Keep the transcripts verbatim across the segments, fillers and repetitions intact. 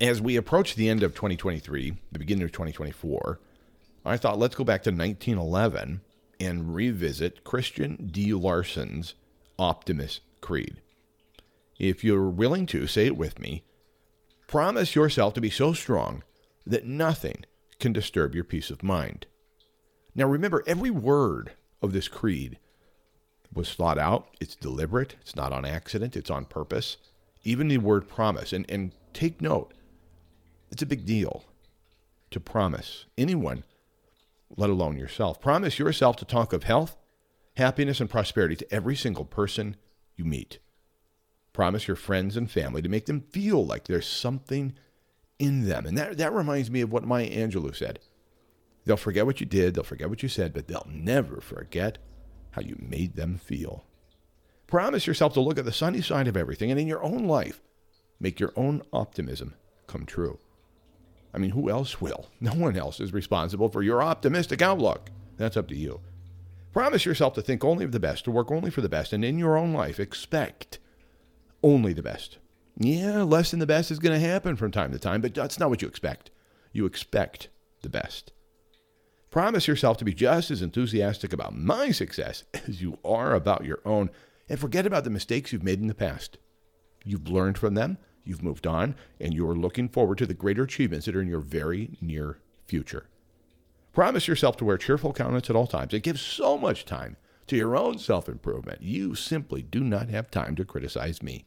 As we approach the end of twenty twenty-three, the beginning of twenty twenty-four, I thought let's go back to nineteen eleven and revisit Christian D. Larson's Optimist Creed. If you're willing to, say it with me. Promise yourself to be so strong that nothing can disturb your peace of mind. Now remember, every word of this creed was thought out. It's deliberate. It's not on accident. It's on purpose. Even the word promise. And, and take note, it's a big deal to promise anyone, let alone yourself. Promise yourself to talk of health, happiness, and prosperity to every single person you meet. Promise your friends and family to make them feel like there's something in them. And that, that reminds me of what Maya Angelou said. They'll forget what you did, they'll forget what you said, but they'll never forget how you made them feel. Promise yourself to look at the sunny side of everything, and in your own life, make your own optimism come true. I mean, who else will? No one else is responsible for your optimistic outlook. That's up to you. Promise yourself to think only of the best, to work only for the best, and in your own life, expect only the best. Yeah, less than the best is going to happen from time to time, but that's not what you expect. You expect the best. Promise yourself to be just as enthusiastic about my success as you are about your own, and forget about the mistakes you've made in the past. You've learned from them, you've moved on, and you're looking forward to the greater achievements that are in your very near future. Promise yourself to wear cheerful countenance at all times. It gives so much time to your own self-improvement. You simply do not have time to criticize me.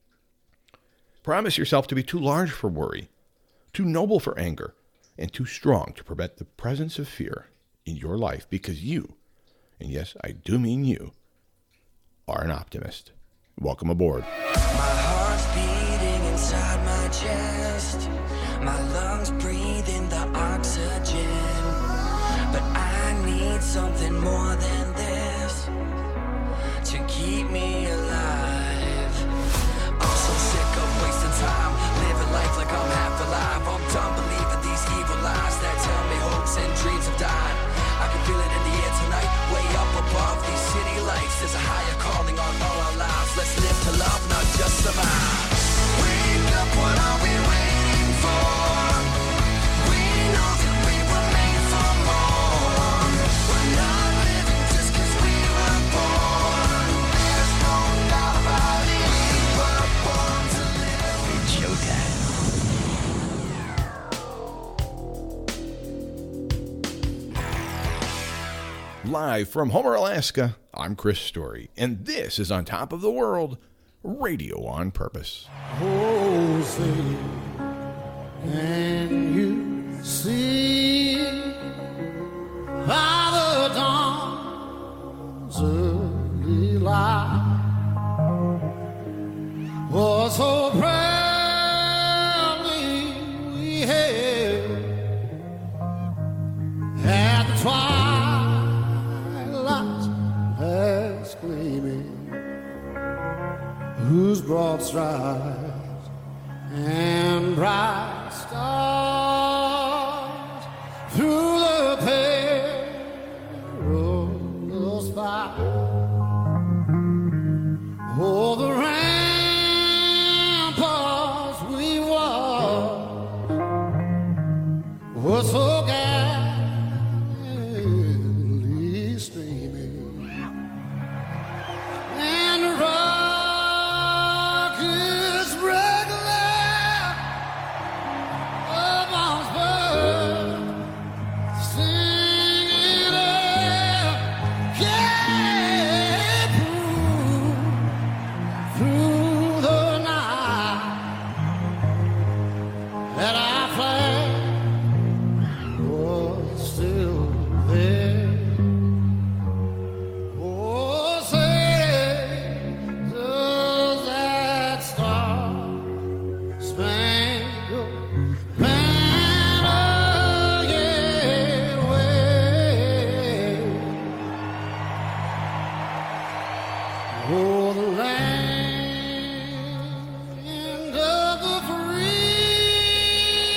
Promise yourself to be too large for worry, too noble for anger, and too strong to prevent the presence of fear in your life, because you, and yes, I do mean you, are an optimist. Welcome aboard. My heart's beating inside my chest, my lungs breathing the oxygen, but I need something more than this to keep me alive. I'm so sick of wasting time, living life like I'm half alive. I'm done believing these evil lies that tell me hopes and dreams have died. I can feel it in the air tonight, way up above these city lights. There's a higher calling on all our lives. Let's live to love, not just survive. Wake up, what are we waiting for? We know that we were made for more. We're not living just cause we were born. There's no doubt about it. We were born to live. It's showtime. Live from Homer, Alaska, I'm Chris Story, and this is On Top of the World, Radio on Purpose. Oh, say, can you see by the dawn's early light what so proudly we hailed at the twilight's last gleaming, whose broad strides and bright stars through the perilous fight. Oh, the ramparts we walked were so gallantly streaming, and the rockets regular upon spur, singing up, yeah, through the night that our flag was still there. Oh, say, does that star-spangled banner yet wave? Oh, the land of the free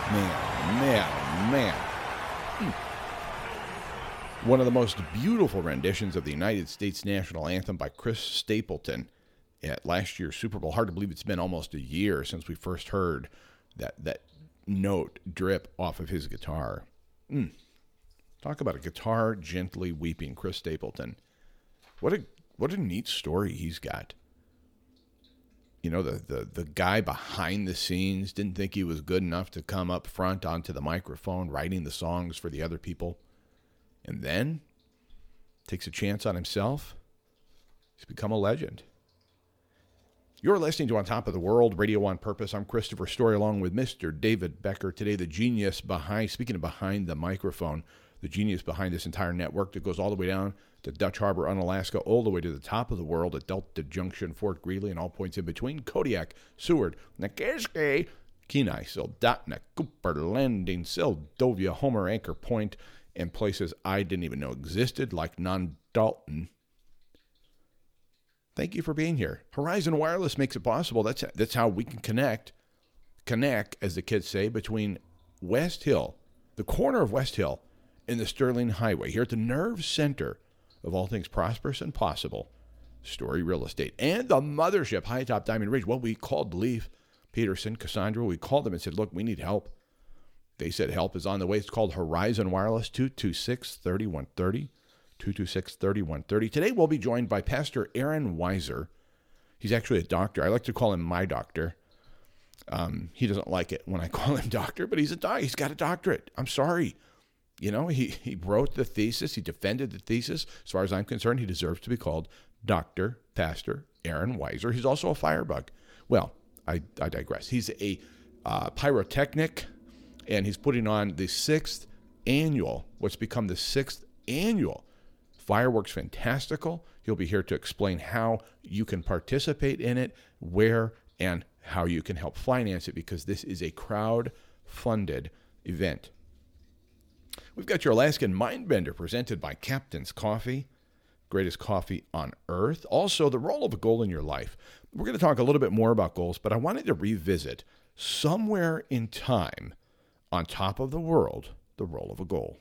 Man, man, man. Hmm. One of the most beautiful renditions of the United States national anthem by Chris Stapleton at last year's Super Bowl. Hard to believe it's been almost a year since we first heard that that note drip off of his guitar. Mm. Talk about a guitar gently weeping Chris Stapleton. What a what a neat story he's got. You know, the, the, the guy behind the scenes didn't think he was good enough to come up front onto the microphone writing the songs for the other people. And then takes a chance on himself. He's become a legend. You're listening to On Top of the World, Radio on Purpose. I'm Christopher Story, along with Mister David Becker. Today, the genius behind, speaking of behind the microphone, the genius behind this entire network that goes all the way down to Dutch Harbor, Unalaska, all the way to the top of the world at Delta Junction, Fort Greely, and all points in between, Kodiak, Seward, Nakiske, Kenai, Soldotna, Cooper Landing, Seldovia, Homer, Anchor Point, and places I didn't even know existed, like Non-Dalton. Thank you for being here. Horizon Wireless makes it possible. That's that's how we can connect, connect, as the kids say, between West Hill, the corner of West Hill, and the Sterling Highway, here at the nerve center of all things prosperous and possible, Story Real Estate, and the mothership, High Top Diamond Ridge. Well, we called Leaf, Peterson, Cassandra. We called them and said, look, we need help. They said help is on the way. It's called Horizon Wireless, two two six, three one three zero, two two six, three one three zero. Today we'll be joined by Pastor Aaron Weiser. He's actually a doctor. I like to call him my doctor. Um, he doesn't like it when I call him doctor, but he's a doc. He's got a doctorate. I'm sorry. You know, he, he wrote the thesis. He defended the thesis. As far as I'm concerned, he deserves to be called Doctor Pastor Aaron Weiser. He's also a firebug. Well, I, I digress. He's a uh, pyrotechnic, and he's putting on the sixth annual, what's become the sixth annual Fireworks Fantastical. He'll be here to explain how you can participate in it, where, and how you can help finance it, because this is a crowd-funded event. We've got your Alaskan Mindbender presented by Captain's Coffee, greatest coffee on earth. Also, the role of a goal in your life. We're going to talk a little bit more about goals, but I wanted to revisit somewhere in time, on top of the world, the role of a goal.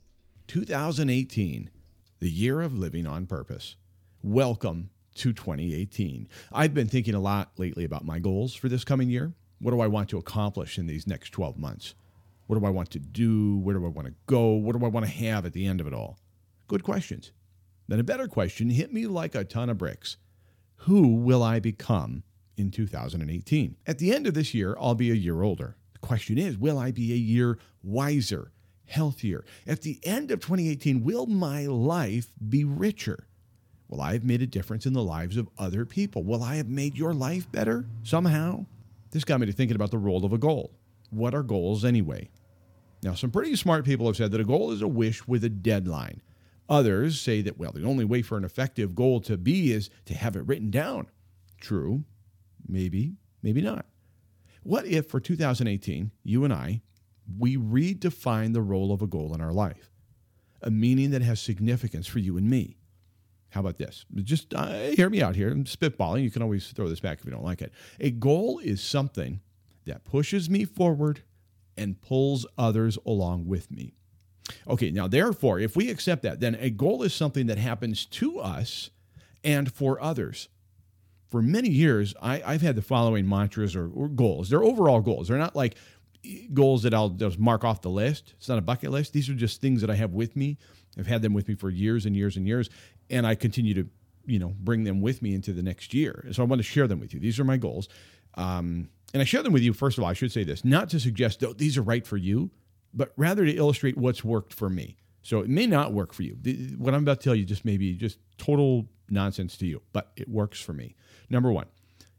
two thousand eighteen, the year of living on purpose. Welcome to twenty eighteen. I've been thinking a lot lately about my goals for this coming year. What do I want to accomplish in these next twelve months? What do I want to do? Where do I want to go? What do I want to have at the end of it all? Good questions. Then a better question hit me like a ton of bricks. Who will I become in two thousand eighteen? At the end of this year, I'll be a year older. The question is, will I be a year wiser, healthier? At the end of twenty eighteen, will my life be richer? Will I have made a difference in the lives of other people? Will I have made your life better somehow? This got me to thinking about the role of a goal. What are goals anyway? Now, some pretty smart people have said that a goal is a wish with a deadline. Others say that, well, the only way for an effective goal to be is to have it written down. True. Maybe, maybe not. What if for two thousand eighteen, you and I, we redefine the role of a goal in our life? A meaning that has significance for you and me. How about this? Just uh, hear me out here. I'm spitballing. You can always throw this back if you don't like it. A goal is something that pushes me forward and pulls others along with me. Okay, now therefore, if we accept that, then a goal is something that happens to us and for others. For many years, I, I've had the following mantras or, or goals. They're overall goals. They're not like goals that I'll just mark off the list. It's not a bucket list. These are just things that I have with me. I've had them with me for years and years and years, and I continue to, you know, bring them with me into the next year. So I want to share them with you. These are my goals. Um, and I share them with you, first of all, I should say this, not to suggest that these are right for you, but rather to illustrate what's worked for me. So it may not work for you. What I'm about to tell you just may be just total nonsense to you, but it works for me. Number one,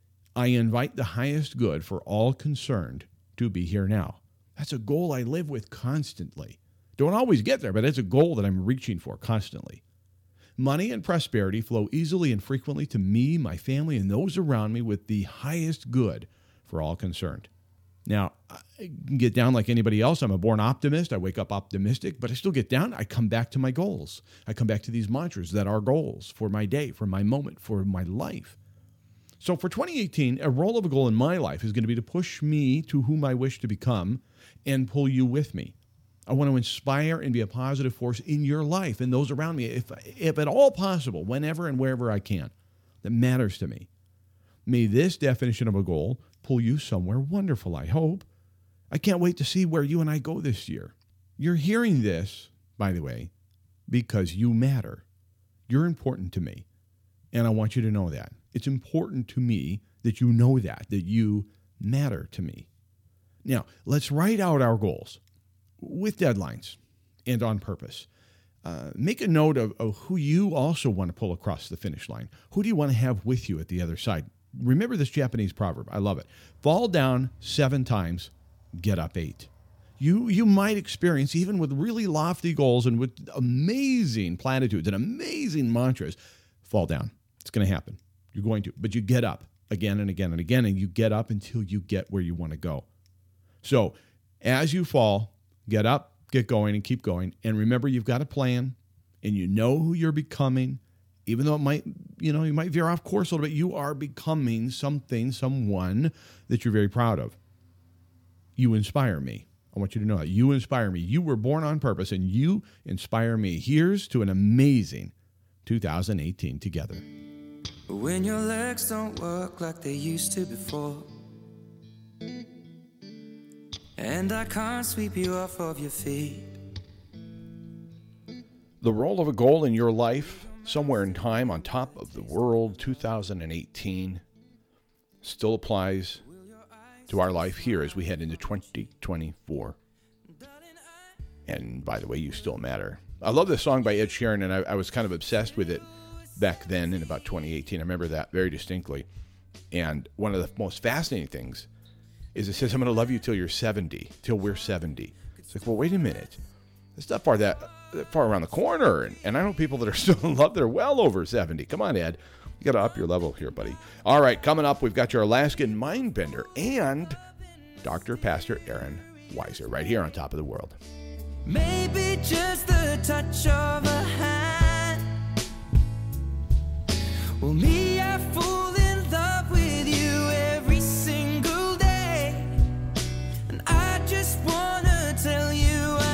I invite the highest good for all concerned to be here now. That's a goal I live with constantly. Don't always get there, but it's a goal that I'm reaching for constantly. Money and prosperity flow easily and frequently to me, my family, and those around me with the highest good for all concerned. Now, I can get down like anybody else. I'm a born optimist. I wake up optimistic, but I still get down. I come back to my goals. I come back to these mantras that are goals for my day, for my moment, for my life. So for twenty eighteen, a role of a goal in my life is going to be to push me to whom I wish to become and pull you with me. I want to inspire and be a positive force in your life and those around me, if, if at all possible, whenever and wherever I can. That matters to me. May this definition of a goal pull you somewhere wonderful, I hope. I can't wait to see where you and I go this year. You're hearing this, by the way, because you matter. You're important to me, and I want you to know that. It's important to me that you know that, that you matter to me. Now, let's write out our goals with deadlines and on purpose. Uh, make a note of, of who you also want to pull across the finish line. Who do you want to have with you at the other side? Remember this Japanese proverb. I love it. Fall down seven times, get up eight. You, you might experience, even with really lofty goals and with amazing platitudes and amazing mantras, fall down. It's going to happen. You're going to. But you get up again and again and again, and you get up until you get where you want to go. So as you fall, get up, get going, and keep going. And remember, you've got a plan, and you know who you're becoming. Even though it might, you know, you might veer off course a little bit, you are becoming something, someone that you're very proud of. You inspire me. I want you to know that. You inspire me. You were born on purpose, and you inspire me. Here's to an amazing two thousand eighteen together. When your legs don't work like they used to before, and I can't sweep you off of your feet. The role of a goal in your life, somewhere in time on top of the world, two thousand eighteen, still applies to our life here as we head into twenty twenty-four. And by the way, you still matter. I love this song by Ed Sheeran, and I, I was kind of obsessed with it back then in about twenty eighteen. I remember that very distinctly. And one of the most fascinating things is it says, I'm going to love you till you're seventy, till we're seventy. It's like, well, wait a minute. It's not far that, that far around the corner. And, and I know people that are still in love. They're well over seventy. Come on, Ed. You got to up your level here, buddy. All right, coming up, we've got your Alaskan Mindbender and Doctor Pastor Aaron Weiser right here on Top of the World. Maybe just the touch of a hand. Well, me, I fall in love with you every single day, and I just wanna tell you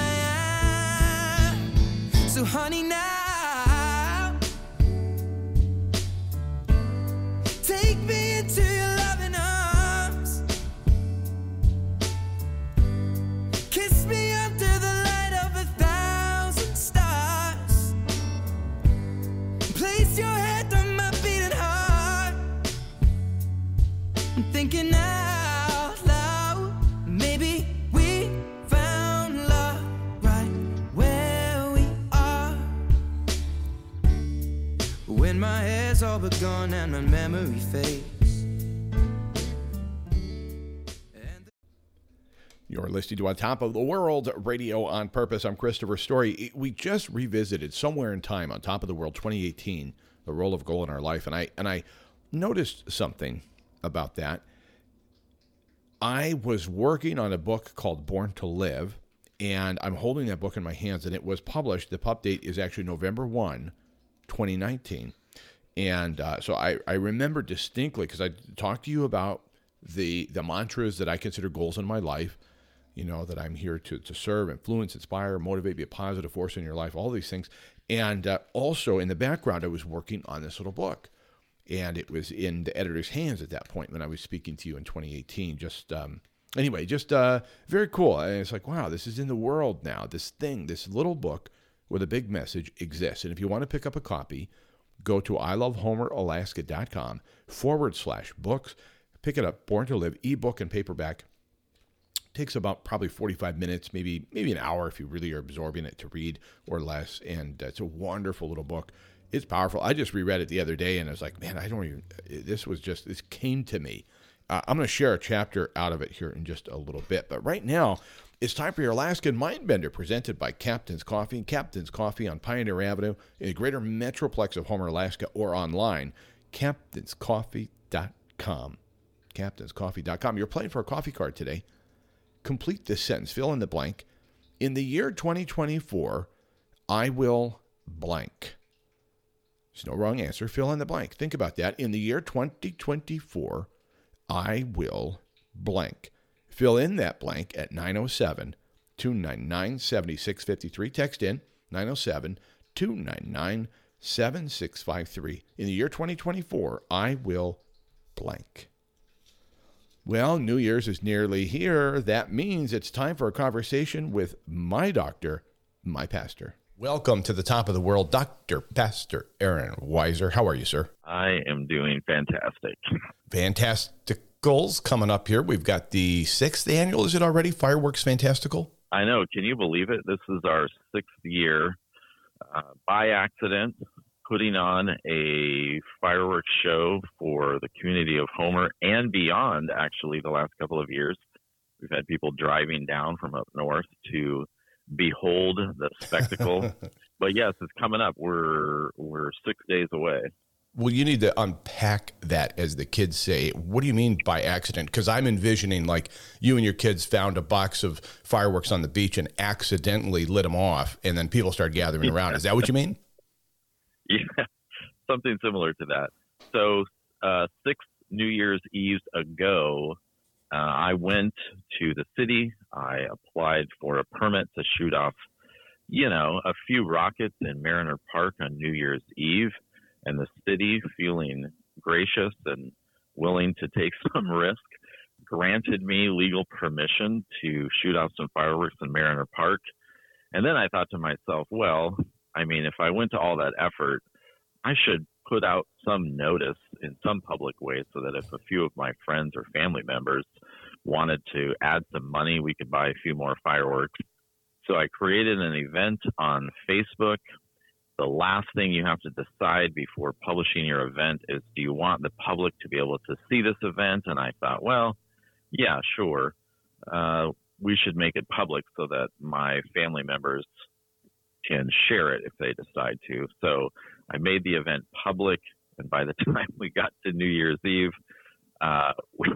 I am. So honey, now take me into your loving arms, kiss me under the light of a thousand stars, place your head on my beating heart. I'm thinking out loud, maybe we found love right where we are. When my hair's all but gone and my memory fades. You're listening to On Top of the World Radio on Purpose. I'm Christopher Story. We just revisited somewhere in time on Top of the World twenty eighteen, the role of goal in our life, and I and I noticed something about that. I was working on a book called Born to Live, and I'm holding that book in my hands, and it was published. The pub date is actually November first, twenty nineteen. And uh, so I, I remember distinctly, because I talked to you about the the mantras that I consider goals in my life, you know, that I'm here to, to serve, influence, inspire, motivate, be a positive force in your life, all these things. And uh, also in the background, I was working on this little book. And it was in the editor's hands at that point when I was speaking to you in twenty eighteen. Just, um, anyway, just uh, very cool. And it's like, wow, this is in the world now. This thing, this little book with a big message exists. And if you want to pick up a copy, go to ilovehomeralaska.com forward slash books. Pick it up, Born to Live, ebook and paperback. Takes about probably forty-five minutes, maybe maybe an hour if you really are absorbing it to read or less. And uh, it's a wonderful little book. It's powerful. I just reread it the other day, and I was like, man, I don't even, this was just, this came to me. Uh, I'm going to share a chapter out of it here in just a little bit. But right now, it's time for your Alaskan Mindbender, presented by Captain's Coffee. Captain's Coffee on Pioneer Avenue in the greater metroplex of Homer, Alaska, or online, captains coffee dot com. captains coffee dot com. You're playing for a coffee card today. Complete this sentence. Fill in the blank. In the year twenty twenty-four, I will blank. There's no wrong answer. Fill in the blank. Think about that. In the year twenty twenty-four, I will blank. Fill in that blank at nine oh seven, two nine nine, seven six five three. Text in nine oh seven, two nine nine, seven six five three. In the year twenty twenty-four, I will blank. Well, New Year's is nearly here. That means it's time for a conversation with my doctor, my pastor. Welcome to the top of the world, Doctor Pastor Aaron Weiser. How are you, sir? I am doing fantastic. Fantasticals coming up here. We've got the sixth annual, is it already? Fireworks Fantastical? I know. Can you believe it? This is our sixth year uh, by accident putting on a fireworks show for the community of Homer and beyond, actually, the last couple of years. We've had people driving down from up north to behold the spectacle. But yes, it's coming up. We're we're six days away. Well, you need to unpack that, as the kids say. What do you mean by accident? Because I'm envisioning like you and your kids found a box of fireworks on the beach and accidentally lit them off, and then people started gathering around. Is that what you mean? Yeah, something similar to that. So uh, six New Year's Eves ago, uh, I went to the city. I applied for a permit to shoot off, you know, a few rockets in Mariner Park on New Year's Eve, and the city, feeling gracious and willing to take some risk, granted me legal permission to shoot off some fireworks in Mariner Park. And then I thought to myself, well, I mean, if I went to all that effort, I should put out some notice in some public way so that if a few of my friends or family members wanted to add some money, we could buy a few more fireworks. So I created an event on Facebook. The last thing you have to decide before publishing your event is, do you want the public to be able to see this event? And I thought, well, yeah, sure. Uh, we should make it public so that my family members can share it if they decide to. So I made the event public, and by the time we got to New Year's Eve, uh, we,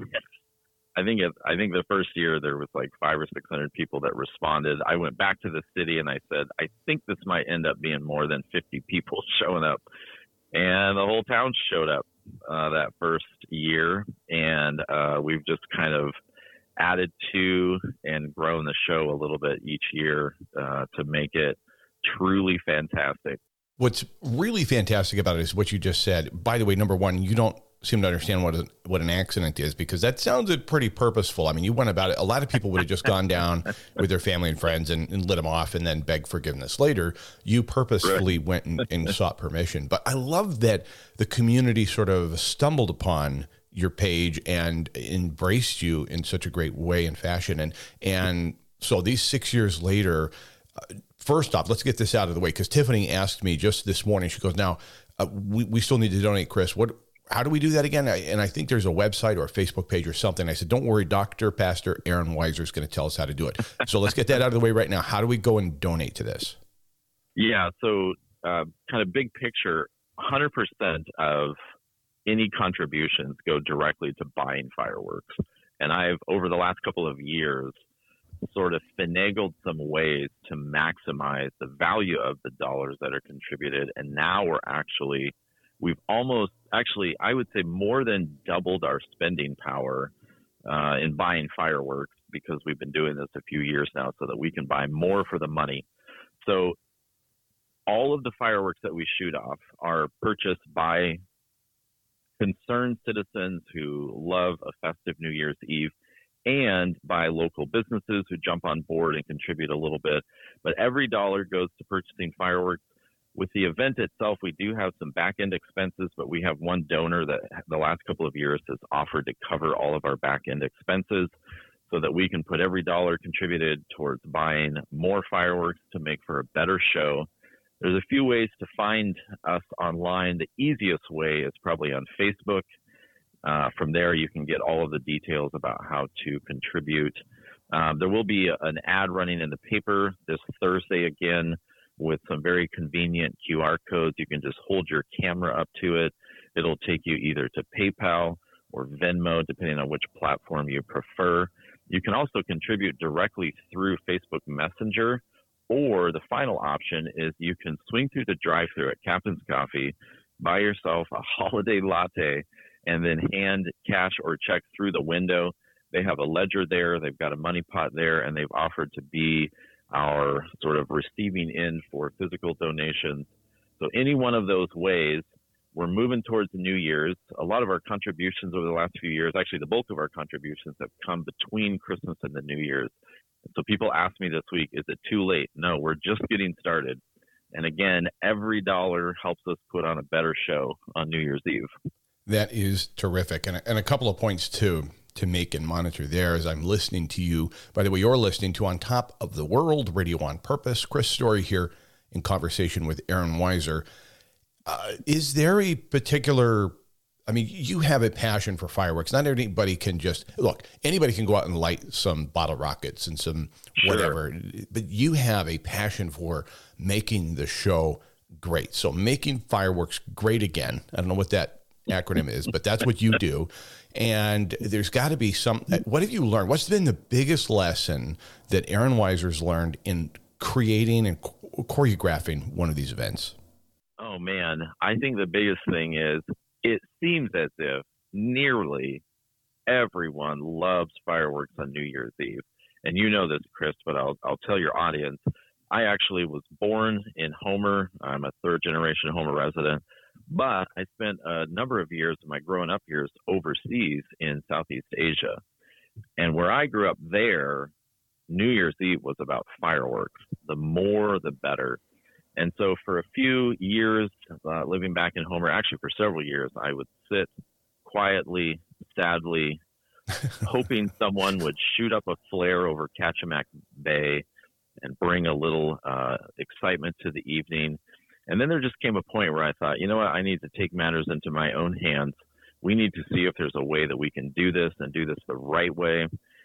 I think it, I think the first year there was like five or six hundred people that responded. I went back to the city and I said, I think this might end up being more than fifty people showing up, and the whole town showed up uh, that first year, and uh, we've just kind of added to and grown the show a little bit each year uh, to make it truly fantastic. What's really fantastic about it is what you just said. By the way, number one, you don't seem to understand what a, what an accident is, because that sounded pretty purposeful. I mean, you went about it. A lot of people would have just gone down with their family and friends and, and lit them off and then begged forgiveness later. You purposefully right. went and, and sought permission. But I love that the community sort of stumbled upon your page and embraced you in such a great way and fashion. And, and so these six years later, uh, first off, let's get this out of the way, because Tiffany asked me just this morning. She goes, now, uh, we, we still need to donate, Chris. What, how do we do that again? I, and I think there's a website or a Facebook page or something. I said, don't worry, Doctor Pastor Aaron Weiser is going to tell us how to do it. So let's get that out of the way right now. How do we go and donate to this? Yeah, so uh, kind of big picture, one hundred percent of any contributions go directly to buying fireworks. And I've, over the last couple of years, sort of finagled some ways to maximize the value of the dollars that are contributed. And now we're actually, we've almost, actually, I would say more than doubled our spending power uh, in buying fireworks, because we've been doing this a few years now so that we can buy more for the money. So all of the fireworks that we shoot off are purchased by concerned citizens who love a festive New Year's Eve, and by local businesses who jump on board and contribute a little bit. But every dollar goes to purchasing fireworks. With the event itself, we do have some back-end expenses, but we have one donor that the last couple of years has offered to cover all of our back-end expenses so that we can put every dollar contributed towards buying more fireworks to make for a better show. There's a few ways to find us online. The easiest way is probably on Facebook. Uh, from there, you can get all of the details about how to contribute. Um, there will be a, an ad running in the paper this Thursday again with some very convenient Q R codes. You can just hold your camera up to it. It'll take you either to PayPal or Venmo, depending on which platform you prefer. You can also contribute directly through Facebook Messenger, or the final option is you can swing through the drive-thru at Captain's Coffee, buy yourself a holiday latte, and then hand cash or check through the window. they have a ledger there, they've got a money pot there, and they've offered to be our sort of receiving end for physical donations. So any one of those ways, we're moving towards the New Year's. A lot of our contributions over the last few years, actually the bulk of our contributions have come between Christmas and the New Year's. So people ask me this week, is it too late? No, we're just getting started. And again, every dollar helps us put on a better show on New Year's Eve. That is terrific. And, and a couple of points too to make and monitor there as I'm listening to you. By the way, you're listening to On Top of the World, Radio on Purpose. Chris Story here in conversation with Aaron Weiser. Uh, is there a particular, I mean, you have a passion for fireworks. Not anybody can just, look, anybody can go out and light some bottle rockets and some Sure. whatever, but you have a passion for making the show great. So making fireworks great again. I don't know what that acronym is, but that's what you do. And there's got to be some, what have you learned? What's been the biggest lesson that Aaron Weiser's learned in creating and choreographing one of these events? Oh, man. I think the biggest thing is it seems as if nearly everyone loves fireworks on New Year's Eve. And you know this, Chris, but I'll, I'll tell your audience. I actually was born in Homer. I'm a third generation Homer resident, but I spent a number of years of my growing up years overseas in Southeast Asia. And where I grew up there, New Year's Eve was about fireworks. The more, the better. And so for a few years, uh, living back in Homer, actually for several years, I would sit quietly, sadly, hoping someone would shoot up a flare over Kachemak Bay and bring a little uh, excitement to the evening. And then there just came a point where I thought, you know what, I need to take matters into my own hands. We need to see if there's a way that we can do this and do this the right way.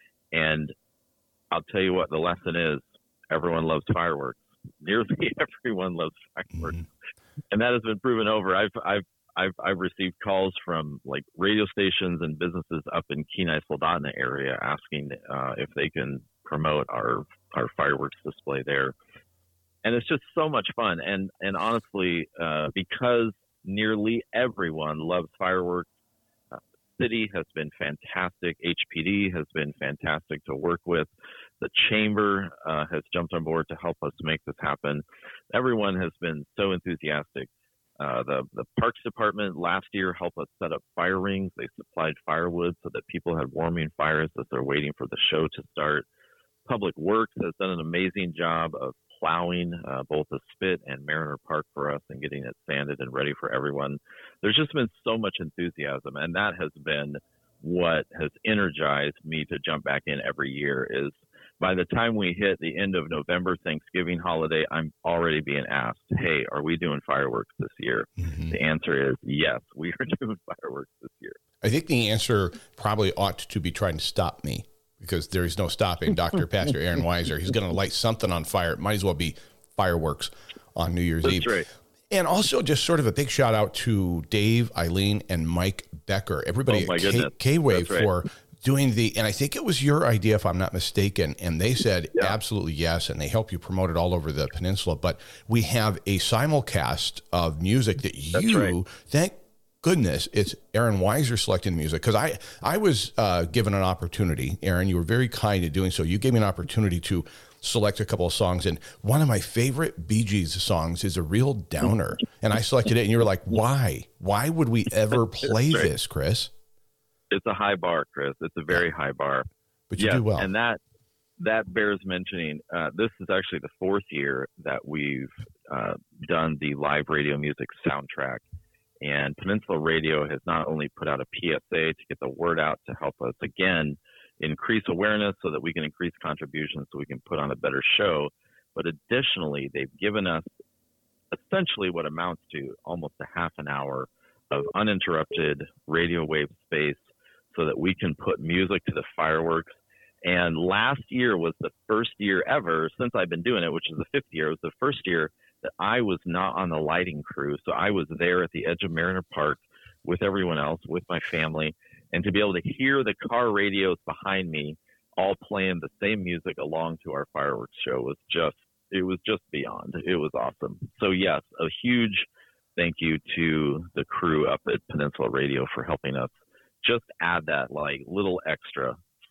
And I'll tell you what the lesson is. Everyone loves fireworks. Nearly everyone loves fireworks. Mm-hmm. And that has been proven over. I've, I've, I've, I've received calls from like radio stations and businesses up in Kenai Soldotna area asking uh, if they can promote our, our fireworks display there. And it's just so much fun. And, and honestly, uh, because nearly everyone loves fireworks, uh, city has been fantastic. H P D has been fantastic to work with. The chamber uh, has jumped on board to help us make this happen. Everyone has been so enthusiastic. Uh, the, the Parks Department last year helped us set up fire rings. They supplied firewood so that people had warming fires as they're waiting for the show to start. Public Works has done an amazing job of plowing uh, both the Spit and Mariner Park for us and getting it sanded and ready for everyone. There's just been so much enthusiasm, and that has been what has energized me to jump back in every year. Is by the time we hit the end of November, Thanksgiving holiday, I'm already being asked, hey, are we doing fireworks this year? Mm-hmm. The answer is yes, we are doing fireworks this year. I think the answer probably ought to be trying to stop me, because there is no stopping Doctor Pastor Aaron Weiser. He's going to light something on fire. It might as well be fireworks on New Year's That's Eve. Right. And also just sort of a big shout out to Dave, Eileen, and Mike Becker, everybody oh at K- K-Wave right. for doing the, and I think it was your idea, if I'm not mistaken, and they said yeah. absolutely yes, and they help you promote it all over the peninsula. But we have a simulcast of music that That's you, right. thank goodness, it's Aaron Weiser selecting music, because I, I was uh, given an opportunity. Aaron, you were very kind in doing so. You gave me an opportunity to select a couple of songs, and one of my favorite Bee Gees songs is a real downer, and I selected it, and you were like, why? Why would we ever play right. this, Chris? It's a high bar, Chris. It's a very high bar. But you yes, do well. And that that bears mentioning. Uh, this is actually the fourth year that we've uh, done the live radio music soundtrack. And Peninsula Radio has not only put out a P S A to get the word out to help us, again, increase awareness so that we can increase contributions so we can put on a better show, but additionally, they've given us essentially what amounts to almost a half an hour of uninterrupted radio wave space so that we can put music to the fireworks. And last year was the first year ever since I've been doing it, which is the fifth year. It was the first year that I was not on the lighting crew. So I was there at the edge of Mariner Park with everyone else, with my family, and to be able to hear the car radios behind me all playing the same music along to our fireworks show was just, it was just beyond. It was awesome. So yes, a huge thank you to the crew up at Peninsula Radio for helping us just add that like little extra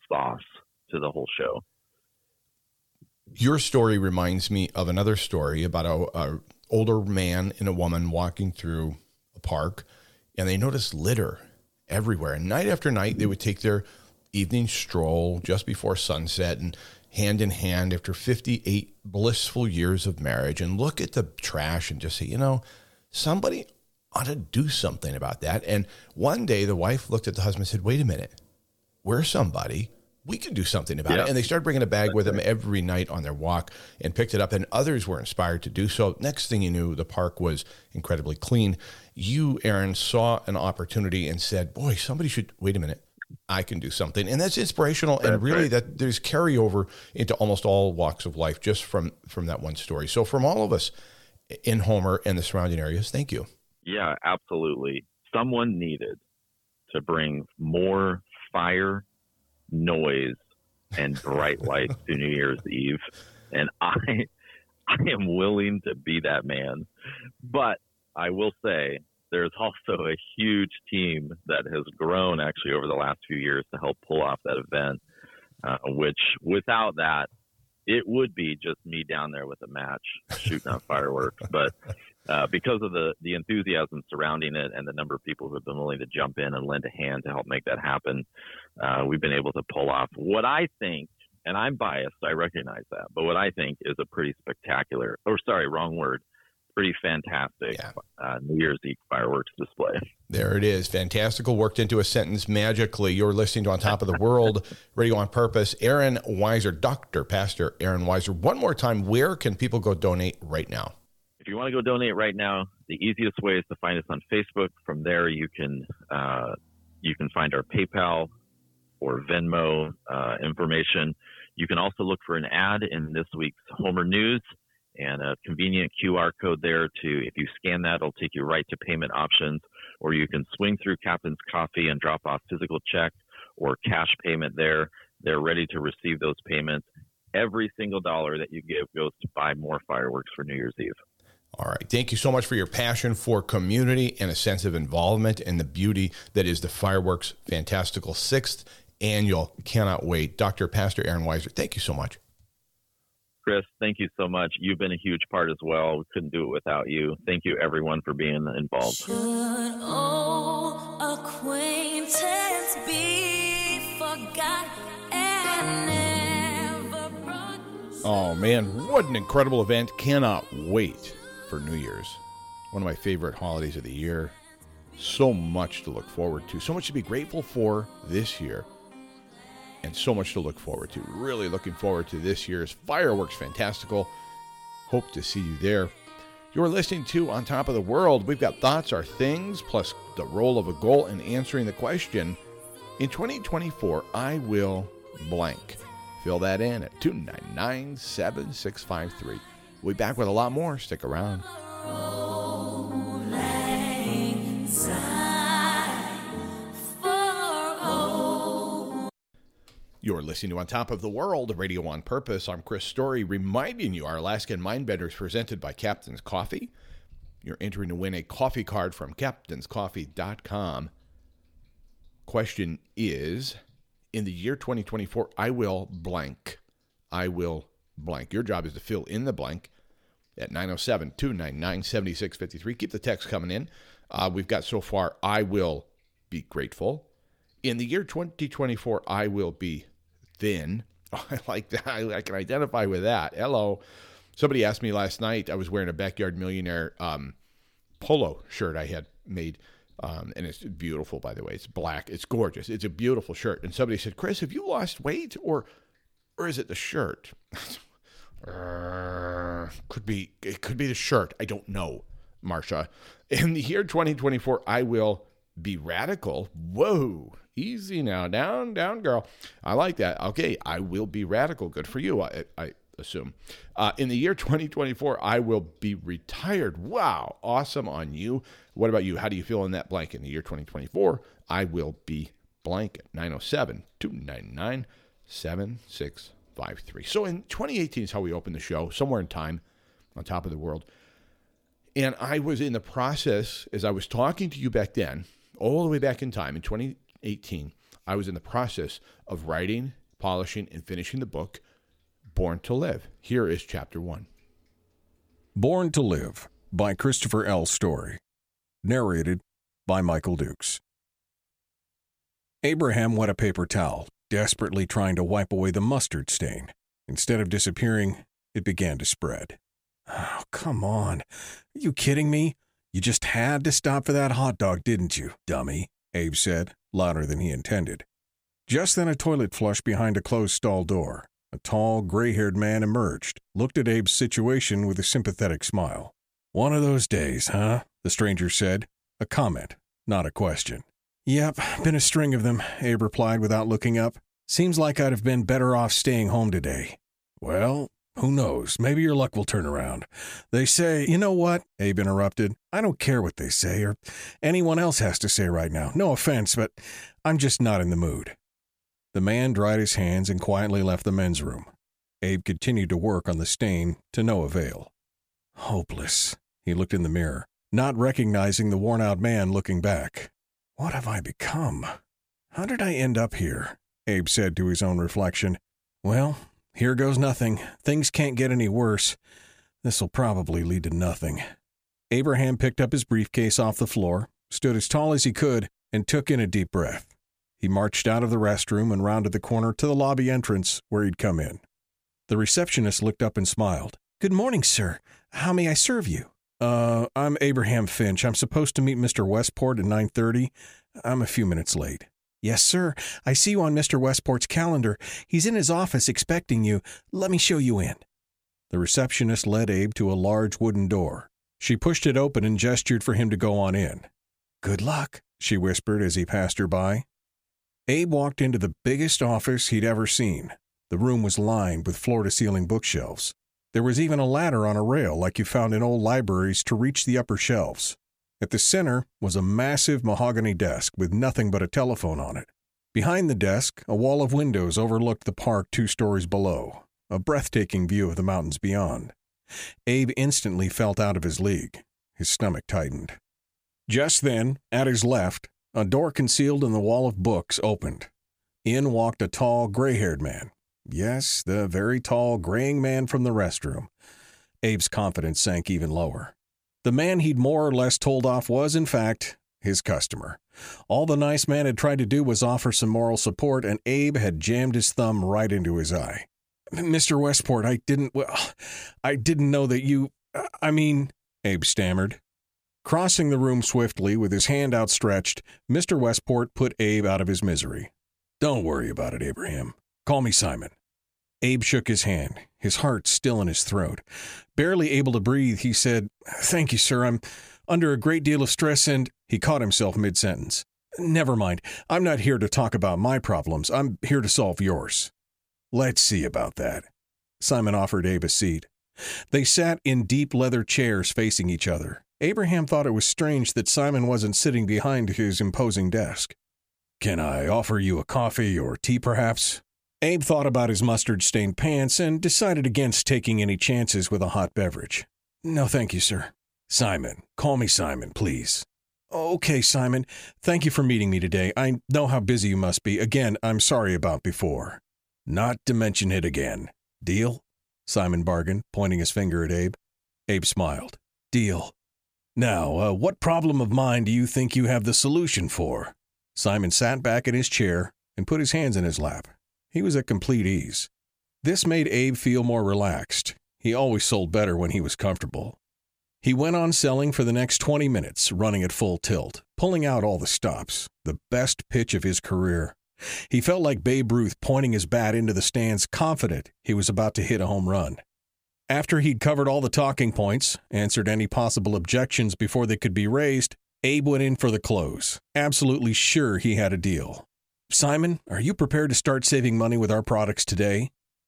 sauce to the whole show. Your story reminds me of another story about a, a older man and a woman walking through a park, and they noticed litter everywhere. And night after night, they would take their evening stroll just before sunset and hand in hand after fifty-eight blissful years of marriage and look at the trash and just say, you know, somebody ought to do something about that. And one day the wife looked at the husband and said, wait a minute, we're somebody. We can do something about yeah. it. And they started bringing a bag with them every night on their walk and picked it up. And others were inspired to do so. Next thing you knew, the park was incredibly clean. You, Aaron, saw an opportunity and said, boy, somebody should, wait a minute, I can do something. And that's inspirational. That's and really right. that there's carryover into almost all walks of life just from, from that one story. So from all of us in Homer and the surrounding areas, thank you. Yeah, absolutely. Someone needed to bring more fire, noise, and bright lights to New Year's Eve, and I I am willing to be that man. But I will say there's also a huge team that has grown actually over the last few years to help pull off that event, uh, which without that, it would be just me down there with a match shooting out fireworks. But uh, because of the, the enthusiasm surrounding it and the number of people who have been willing to jump in and lend a hand to help make that happen, uh, we've been able to pull off what I think, and I'm biased, I recognize that, but what I think is a pretty spectacular, or sorry, wrong word, pretty fantastic yeah. uh, New Year's Eve fireworks display. There it is. Fantastical worked into a sentence magically. You're listening to On Top of the World, Radio on Purpose. Aaron Weiser, Doctor Pastor Aaron Weiser. One more time, where can people go donate right now? If you want to go donate right now, the easiest way is to find us on Facebook. From there, you can uh, you can find our PayPal or Venmo uh, information. You can also look for an ad in this week's Homer News and a convenient Q R code there to, if you scan that, it'll take you right to payment options, or you can swing through Captain's Coffee and drop off physical check or cash payment there. They're ready to receive those payments. Every single dollar that you give goes to buy more fireworks for New Year's Eve. All right. Thank you so much for your passion for community and a sense of involvement and the beauty that is the fireworks fantastical sixth annual. Cannot wait. Doctor Pastor Aaron Weiser, thank you so much. Chris, thank you so much. You've been a huge part as well. We couldn't do it without you. Thank you, everyone, for being involved. Should old acquaintance be forgot and never brought... Oh, man, what an incredible event. Cannot wait for New Year's. One of my favorite holidays of the year. So much to look forward to. So much to be grateful for this year. And so much to look forward to. Really looking forward to this year's Fireworks Fantastical. Hope to see you there. You're listening to On Top of the World. We've got Thoughts Are Things, plus the role of a goal in answering the question, in twenty twenty-four, I will blank. Fill that in at two nine nine, seven six five three. We'll be back with a lot more. Stick around. You're listening to On Top of the World, Radio on Purpose. I'm Chris Story, reminding you our Alaskan Mindbenders presented by Captain's Coffee. You're entering to win a coffee card from captains coffee dot com. Question is, in the year twenty twenty-four, I will blank. I will blank. Your job is to fill in the blank at nine oh seven, two nine nine, seven six five three. Keep the text coming in. Uh, we've got so far, I will be grateful. In the year twenty twenty-four, I will be thin. Oh, I like that. I, I can identify with that. Hello. Somebody asked me last night, I was wearing a Backyard Millionaire um, polo shirt I had made. Um, and it's beautiful, by the way. It's black. It's gorgeous. It's a beautiful shirt. And somebody said, Chris, have you lost weight or or is it the shirt? uh, could be. It could be the shirt. I don't know, Marsha. In the year twenty twenty-four, I will be radical. Whoa. Easy now. Down, down, girl. I like that. Okay, I will be radical. Good for you, I, I assume. Uh, in the year twenty twenty-four, I will be retired. Wow. Awesome on you. What about you? How do you feel in that blank? In the year twenty twenty-four, I will be blank at nine oh seven, two nine nine, seven six five three. So in twenty eighteen is how we opened the show, somewhere in time, On Top of the World. And I was in the process, as I was talking to you back then, all the way back in time, in twenty eighteen, I was in the process of writing, polishing, and finishing the book, Born to Live. Here is chapter one. Born to Live by Christopher L. Story. Narrated by Michael Dukes. Abraham wet a paper towel, desperately trying to wipe away the mustard stain. Instead of disappearing, it began to spread. Oh, come on. Are you kidding me? You just had to stop for that hot dog, didn't you, dummy? Abe said, louder than he intended. Just then a toilet flushed behind a closed stall door. A tall, gray-haired man emerged, looked at Abe's situation with a sympathetic smile. One of those days, huh? The stranger said. A comment, not a question. Yep, been a string of them, Abe replied without looking up. Seems like I'd have been better off staying home today. Well, who knows? Maybe your luck will turn around. They say, you know what? Abe interrupted. I don't care what they say or anyone else has to say right now. No offense, but I'm just not in the mood. The man dried his hands and quietly left the men's room. Abe continued to work on the stain to no avail. Hopeless. He looked in the mirror, not recognizing the worn-out man looking back. What have I become? How did I end up here? Abe said to his own reflection. Well, here goes nothing. Things can't get any worse. This'll probably lead to nothing. Abraham picked up his briefcase off the floor, stood as tall as he could, and took in a deep breath. He marched out of the restroom and rounded the corner to the lobby entrance where he'd come in. The receptionist looked up and smiled. Good morning, sir. How may I serve you? Uh, I'm Abraham Finch. I'm supposed to meet Mister Westport at nine thirty. I'm a few minutes late. Yes, sir. I see you on Mister Westport's calendar. He's in his office expecting you. Let me show you in. The receptionist led Abe to a large wooden door. She pushed it open and gestured for him to go on in. Good luck, she whispered as he passed her by. Abe walked into the biggest office he'd ever seen. The room was lined with floor-to-ceiling bookshelves. There was even a ladder on a rail like you found in old libraries to reach the upper shelves. At the center was a massive mahogany desk with nothing but a telephone on it. Behind the desk, a wall of windows overlooked the park two stories below, a breathtaking view of the mountains beyond. Abe instantly felt out of his league. His stomach tightened. Just then, at his left, a door concealed in the wall of books opened. In walked a tall, gray-haired man. Yes, the very tall, graying man from the restroom. Abe's confidence sank even lower. The man he'd more or less told off was, in fact, his customer. All the nice man had tried to do was offer some moral support, and Abe had jammed his thumb right into his eye. Mister Westport, I didn't, well, I didn't know that you, I mean, Abe stammered. Crossing the room swiftly with his hand outstretched, Mister Westport put Abe out of his misery. Don't worry about it, Abraham. Call me Simon. Abe shook his hand, his heart still in his throat. Barely able to breathe, he said, Thank you, sir. I'm under a great deal of stress and... He caught himself mid-sentence. Never mind. I'm not here to talk about my problems. I'm here to solve yours. Let's see about that. Simon offered Abe a seat. They sat in deep leather chairs facing each other. Abraham thought it was strange that Simon wasn't sitting behind his imposing desk. Can I offer you a coffee or tea, perhaps? Abe thought about his mustard-stained pants and decided against taking any chances with a hot beverage. No, thank you, sir. Simon. Call me Simon, please. Okay, Simon. Thank you for meeting me today. I know how busy you must be. Again, I'm sorry about before. Not to mention it again. Deal? Simon bargained, pointing his finger at Abe. Abe smiled. Deal. Now, uh, what problem of mine do you think you have the solution for? Simon sat back in his chair and put his hands in his lap. He was at complete ease. This made Abe feel more relaxed. He always sold better when he was comfortable. He went on selling for the next twenty minutes, running at full tilt, pulling out all the stops, the best pitch of his career. He felt like Babe Ruth pointing his bat into the stands, confident he was about to hit a home run. After he'd covered all the talking points, answered any possible objections before they could be raised, Abe went in for the close, absolutely sure he had a deal. Simon, are you prepared to start saving money with our products today?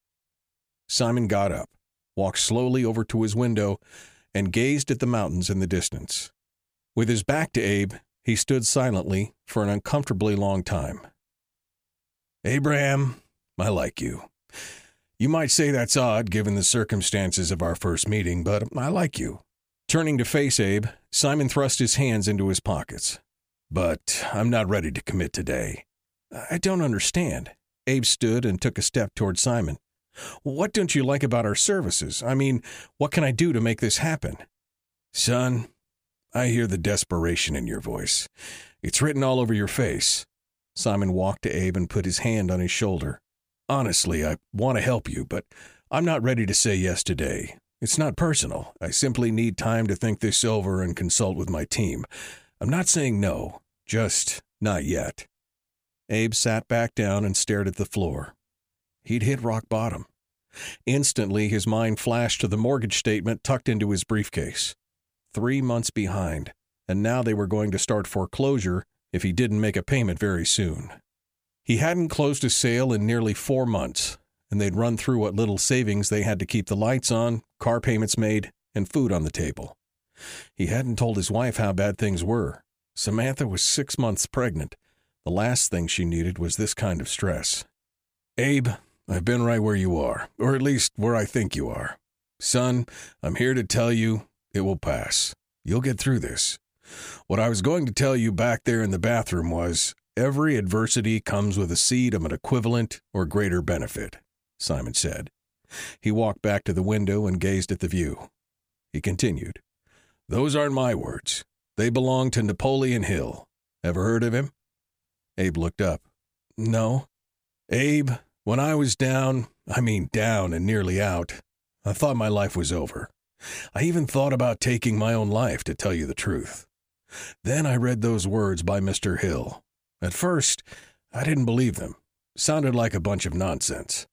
Simon got up, walked slowly over to his window, and gazed at the mountains in the distance. With his back to Abe, he stood silently for an uncomfortably long time. Abraham, I like you. You might say that's odd given the circumstances of our first meeting, but I like you. Turning to face Abe, Simon thrust his hands into his pockets. But I'm not ready to commit today. I don't understand. Abe stood and took a step toward Simon. What don't you like about our services? I mean, what can I do to make this happen? Son, I hear the desperation in your voice. It's written all over your face. Simon walked to Abe and put his hand on his shoulder. Honestly, I want to help you, but I'm not ready to say yes today. It's not personal. I simply need time to think this over and consult with my team. I'm not saying no, just not yet. Abe sat back down and stared at the floor. He'd hit rock bottom. Instantly, his mind flashed to the mortgage statement tucked into his briefcase. Three months behind, and now they were going to start foreclosure if he didn't make a payment very soon. He hadn't closed a sale in nearly four months, and they'd run through what little savings they had to keep the lights on, car payments made, and food on the table. He hadn't told his wife how bad things were. Samantha was six months pregnant. The last thing she needed was this kind of stress. Abe, I've been right where you are, or at least where I think you are. Son, I'm here to tell you it will pass. You'll get through this. What I was going to tell you back there in the bathroom was, every adversity comes with a seed of an equivalent or greater benefit, Simon said. He walked back to the window and gazed at the view. He continued, Those aren't my words. They belong to Napoleon Hill. Ever heard of him? Abe looked up. No. Abe, when I was down, I mean down and nearly out, I thought my life was over. I even thought about taking my own life, to tell you the truth. Then I read those words by Mister Hill. At first, I didn't believe them. Sounded like a bunch of nonsense.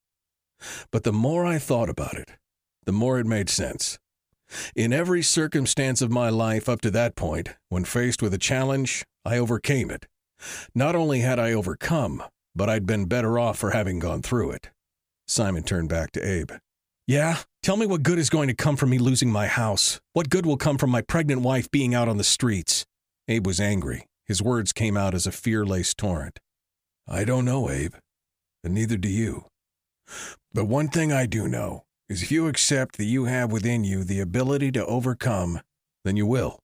But the more I thought about it, the more it made sense. In every circumstance of my life up to that point, when faced with a challenge, I overcame it. Not only had I overcome, but I'd been better off for having gone through it. Simon turned back to Abe. Yeah, tell me what good is going to come from me losing my house. What good will come from my pregnant wife being out on the streets? Abe was angry. His words came out as a fear-laced torrent. I don't know, Abe, and neither do you. But one thing I do know is if you accept that you have within you the ability to overcome, then you will.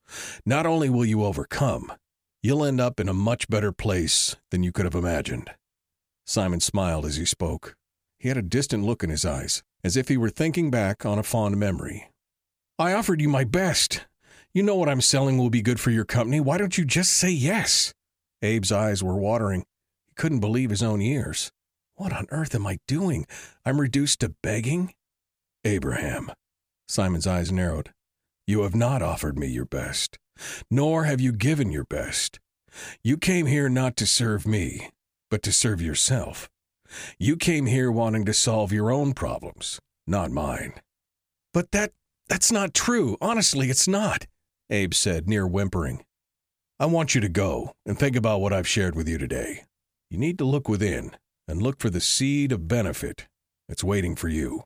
Not only will you overcome, you'll end up in a much better place than you could have imagined. Simon smiled as he spoke. He had a distant look in his eyes, as if he were thinking back on a fond memory. I offered you my best. You know what I'm selling will be good for your company. Why don't you just say yes? Abe's eyes were watering. He couldn't believe his own ears. What on earth am I doing? I'm reduced to begging? Abraham. Simon's eyes narrowed. You have not offered me your best, nor have you given your best. You came here not to serve me, but to serve yourself. You came here wanting to solve your own problems, not mine. But that, that's not true. Honestly, it's not, Abe said, near whimpering. I want you to go and think about what I've shared with you today. You need to look within and look for the seed of benefit that's waiting for you.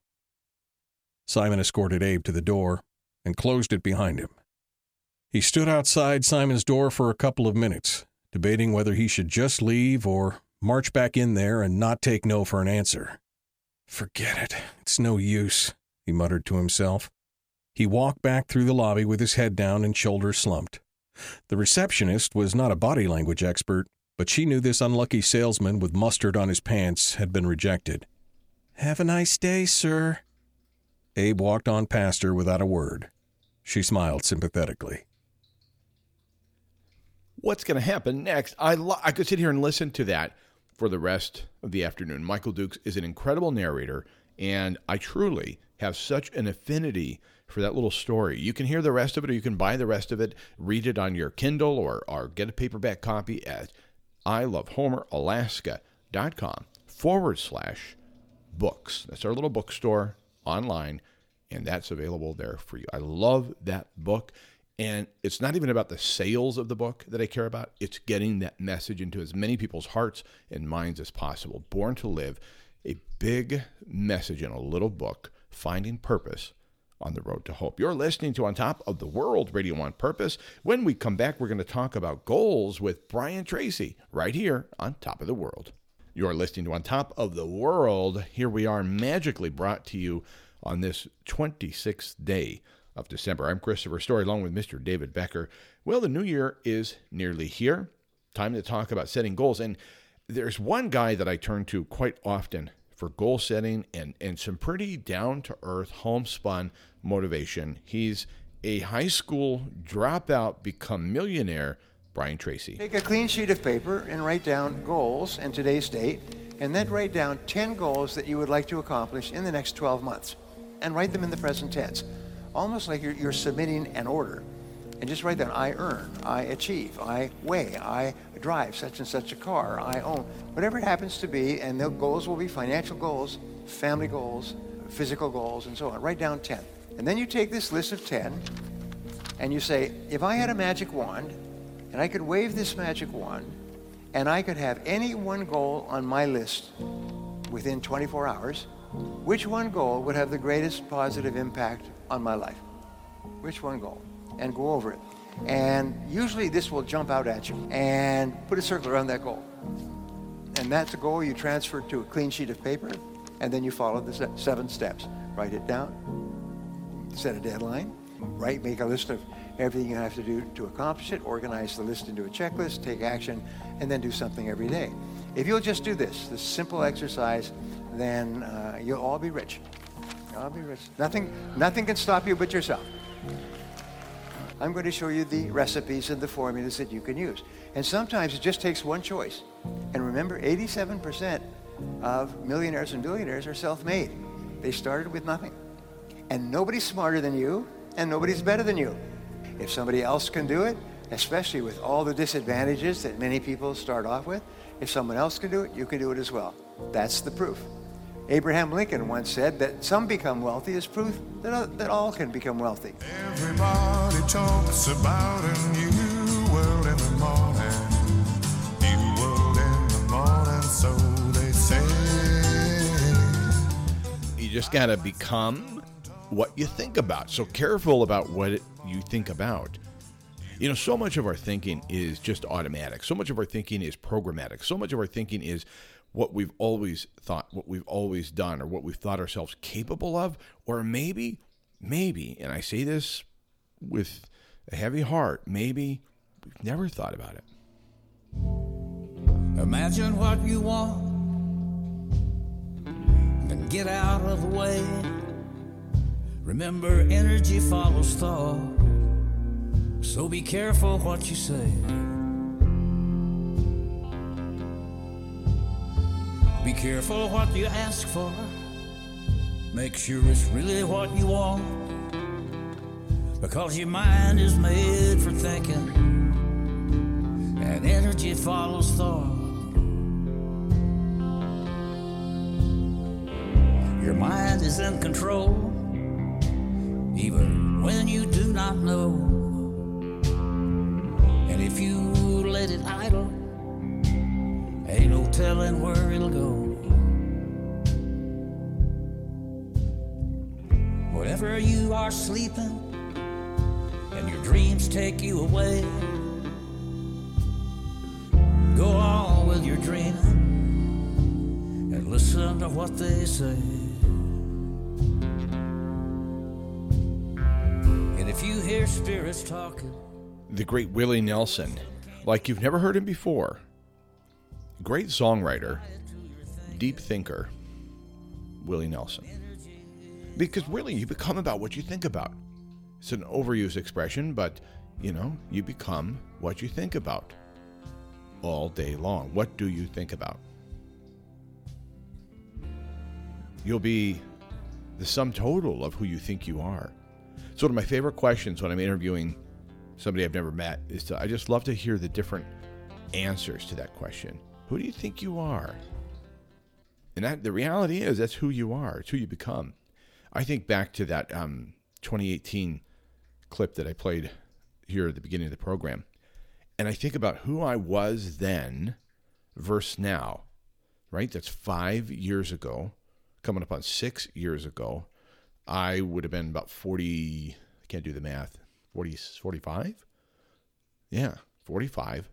Simon escorted Abe to the door and closed it behind him. He stood outside Simon's door for a couple of minutes, debating whether he should just leave or march back in there and not take no for an answer. Forget it. It's no use, he muttered to himself. He walked back through the lobby with his head down and shoulders slumped. The receptionist was not a body language expert, but she knew this unlucky salesman with mustard on his pants had been rejected. Have a nice day, sir. Abe walked on past her without a word. She smiled sympathetically. What's going to happen next? I, lo- I could sit here and listen to that for the rest of the afternoon. Michael Dukes is an incredible narrator, and I truly have such an affinity for that little story. You can hear the rest of it, or you can buy the rest of it, read it on your Kindle, or, or get a paperback copy at ilovehomeralaska.com forward slash books. That's our little bookstore online, and that's available there for you. I love that book. And it's not even about the sales of the book that I care about. It's getting that message into as many people's hearts and minds as possible. Born to Live, a big message in a little book, finding purpose on the road to hope. You're listening to On Top of the World, Radio on Purpose. When we come back, we're going to talk about goals with Brian Tracy right here on Top of the World. You're listening to On Top of the World. Here we are, magically brought to you on this twenty-sixth day of December. I'm Christopher Story, along with Mister David Becker. Well, the new year is nearly here. Time to talk about setting goals. And there's one guy that I turn to quite often for goal setting and, and some pretty down-to-earth, homespun motivation. He's a high school dropout, become millionaire, Brian Tracy. Take a clean sheet of paper and write down goals in today's date, and then write down ten goals that you would like to accomplish in the next twelve months, and write them in the present tense, almost like you're, you're submitting an order. And just write down, I earn, I achieve, I weigh, I drive such and such a car, I own, whatever it happens to be, and the goals will be financial goals, family goals, physical goals, and so on. Write down ten. And then you take this list of ten, and you say, if I had a magic wand, and I could wave this magic wand, and I could have any one goal on my list within twenty-four hours, which one goal would have the greatest positive impact on my life? Which one goal? And go over it. And usually this will jump out at you. And put a circle around that goal. And that's a goal you transfer to a clean sheet of paper, and then you follow the se- seven steps. Write it down, set a deadline, write, make a list of everything you have to do to accomplish it, organize the list into a checklist, take action, and then do something every day. If you'll just do this, this simple exercise, then uh, you'll all be rich. You'll all be rich. Nothing, nothing can stop you but yourself. I'm going to show you the recipes and the formulas that you can use. And sometimes it just takes one choice. And remember, eighty-seven percent of millionaires and billionaires are self-made. They started with nothing. And nobody's smarter than you, and nobody's better than you. If somebody else can do it, especially with all the disadvantages that many people start off with, if someone else can do it, you can do it as well. That's the proof. Abraham Lincoln once said that some become wealthy is proof that, uh, that all can become wealthy. Everybody talks about a new world in the morning, new world in the morning, so they say. You just got to become what you think about. So careful about what it, you think about. You know, so much of our thinking is just automatic. So much of our thinking is programmatic. So much of our thinking is what we've always thought, what we've always done, or what we've thought ourselves capable of, or maybe, maybe, and I say this with a heavy heart, maybe we've never thought about it. Imagine what you want and get out of the way. Remember, energy follows thought, so be careful what you say. Be careful what you ask for. Make sure it's really what you want, because your mind is made for thinking, and energy follows thought. Your mind is in control, even when you do not know. And if you let it idle, ain't no telling where it'll go. Whenever you are sleeping and your dreams take you away, go on with your dreaming and listen to what they say. And if you hear spirits talking, The great Willie Nelson, like you've never heard him before. Great songwriter, deep thinker, Willie Nelson. Because really, you become about what you think about. It's an overused expression, but, you know, you become what you think about all day long. What do you think about? You'll be the sum total of who you think you are. It's one of my favorite questions when I'm interviewing somebody I've never met is to, I just love to hear the different answers to that question. Who do you think you are? And that the reality is that's who you are. It's who you become. I think back to that um, twenty eighteen clip that I played here at the beginning of the program, and I think about who I was then versus now, right? That's five years ago, coming up on six years ago. I would have been about forty, I can't do the math, forty, forty-five? Yeah, forty-five.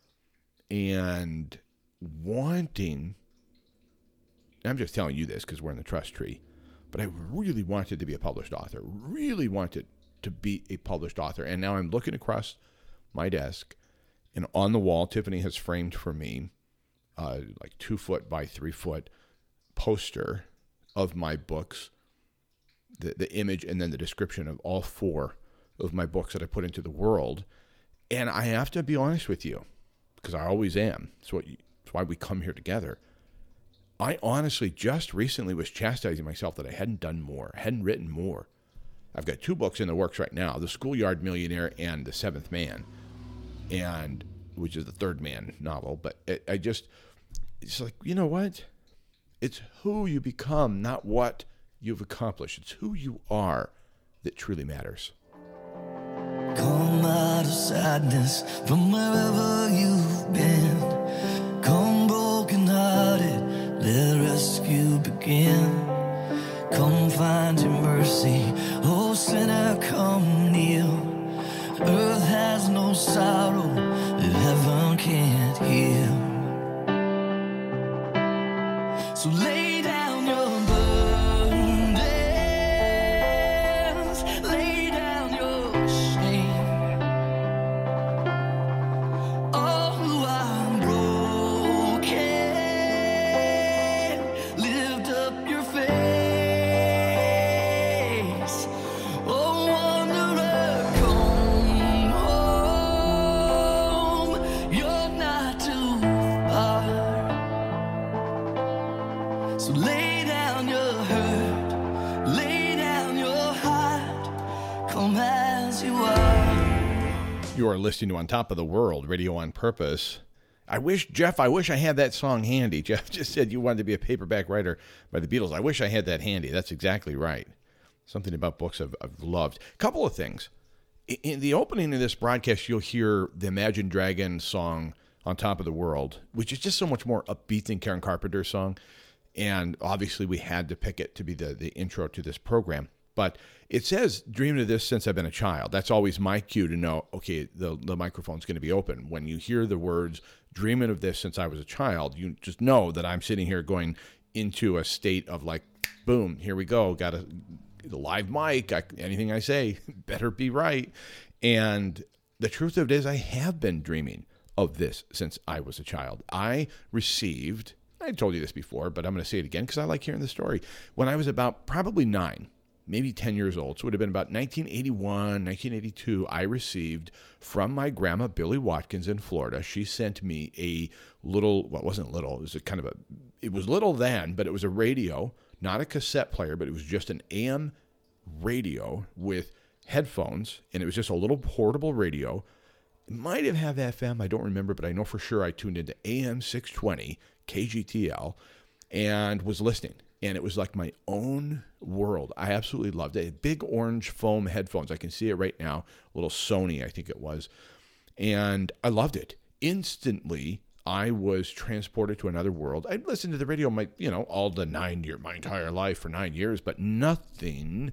And wanting, I'm just telling you this because we're in the trust tree, but I really wanted to be a published author, really wanted to be a published author. And now I'm looking across my desk, and on the wall, Tiffany has framed for me uh, like two foot by three foot poster of my books, the the image, and then the description of all four of my books that I put into the world. And I have to be honest with you, because I always am. It's what you, it's why we come here together. I honestly just recently was chastising myself that I hadn't done more, hadn't written more. I've got two books in the works right now, The Schoolyard Millionaire and The Seventh Man, and which is the Third Man novel. But it, I just, it's like, you know what? It's who you become, not what you've accomplished. It's who you are that truly matters. Come out of sadness from wherever you've been. Come broken-hearted, let rescue begin. Come find your mercy, oh sinner, come kneel. Earth has no sorrow that heaven can't heal. So lay down your burdens, lay down your shame. Oh, who are broken, lift up your face. Oh, wanderer, come home. You're not too far. So lay down your hurt, lay down your heart, come as you are. You are listening to On Top of the World, Radio on Purpose. I wish, Jeff, I wish I had that song handy. Jeff just said you wanted to be a paperback writer by the Beatles. I wish I had that handy. That's exactly right. Something about books I've, I've loved. Couple of things. I- In the opening of this broadcast, you'll hear the Imagine Dragons song, On Top of the World, which is just so much more upbeat than Karen Carpenter's song. And obviously we had to pick it to be the, the intro to this program. But it says, dreaming of this since I've been a child. That's always my cue to know, okay, the, the microphone's going to be open. When you hear the words, dreaming of this since I was a child, you just know that I'm sitting here going into a state of like, boom, here we go. Got a, a live mic. I, anything I say better be right. And the truth of it is I have been dreaming of this since I was a child. I received... I told you this before, but I'm going to say it again because I like hearing the story. When I was about probably nine, maybe ten years old, so it would have been about nineteen eighty-one, nineteen eighty-two, I received from my grandma, Billy Watkins in Florida. She sent me a little, well, it wasn't little, it was a kind of a, it was little then, but it was a radio, not a cassette player, but it was just an A M radio with headphones, and it was just a little portable radio. It might have had F M, I don't remember, but I know for sure I tuned into A M six twenty, K G T L, and was listening. And it was like my own world. I absolutely loved it. Big orange foam headphones. I can see it right now. A little Sony, I think it was. And I loved it. Instantly, I was transported to another world. I'd listened to the radio my, you know, all the nine year, my entire life for nine years, but nothing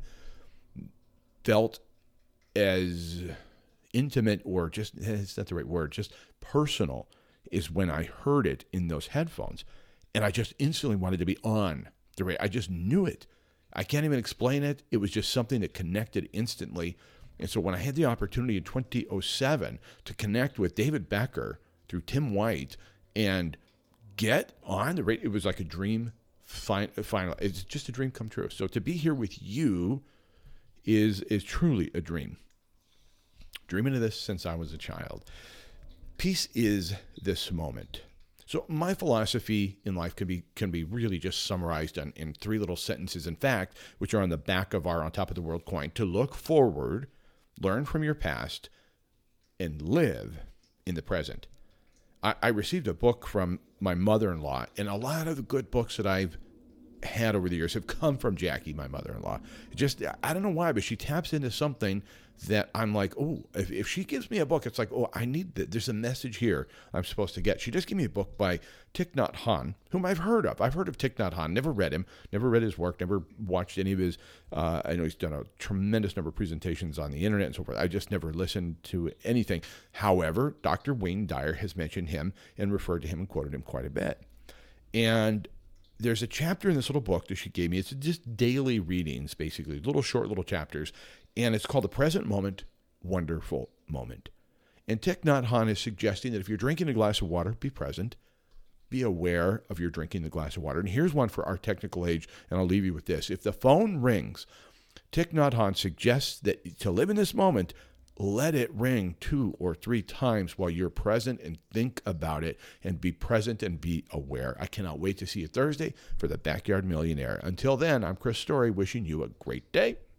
felt as intimate or just, it's not the right word, just personal is when I heard it in those headphones. And I just instantly wanted to be on the radio. I just knew it. I can't even explain it. It was just something that connected instantly. And so when I had the opportunity in twenty oh seven to connect with David Becker through Tim White and get on the radio, it was like a dream fin- final. It's just a dream come true. So to be here with you is is truly a dream. Dreaming of this since I was a child. Peace is this moment. So my philosophy in life can be can be really just summarized in, in three little sentences, in fact, which are on the back of our On Top of the World coin. To look forward, learn from your past, and live in the present. I, I received a book from my mother-in-law, and a lot of the good books that I've had over the years have come from Jackie, my mother-in-law. Just, I don't know why, but she taps into something that I'm like, oh, if, if she gives me a book, it's like, oh, I need that. There's a message here I'm supposed to get. She just gave me a book by Thich Nhat Hanh, whom I've heard of. I've heard of Thich Nhat Hanh, never read him, never read his work, never watched any of his, uh, I know he's done a tremendous number of presentations on the internet and so forth. I just never listened to anything. However, Doctor Wayne Dyer has mentioned him and referred to him and quoted him quite a bit. And there's a chapter in this little book that she gave me. It's just daily readings, basically, little short little chapters. And it's called The Present Moment, Wonderful Moment. And Thich Nhat Hanh is suggesting that if you're drinking a glass of water, be present. Be aware of your drinking the glass of water. And here's one for our technical age, and I'll leave you with this. If the phone rings, Thich Nhat Hanh suggests that to live in this moment, let it ring two or three times while you're present and think about it and be present and be aware. I cannot wait to see you Thursday for the Backyard Millionaire. Until then, I'm Chris Story wishing you a great day.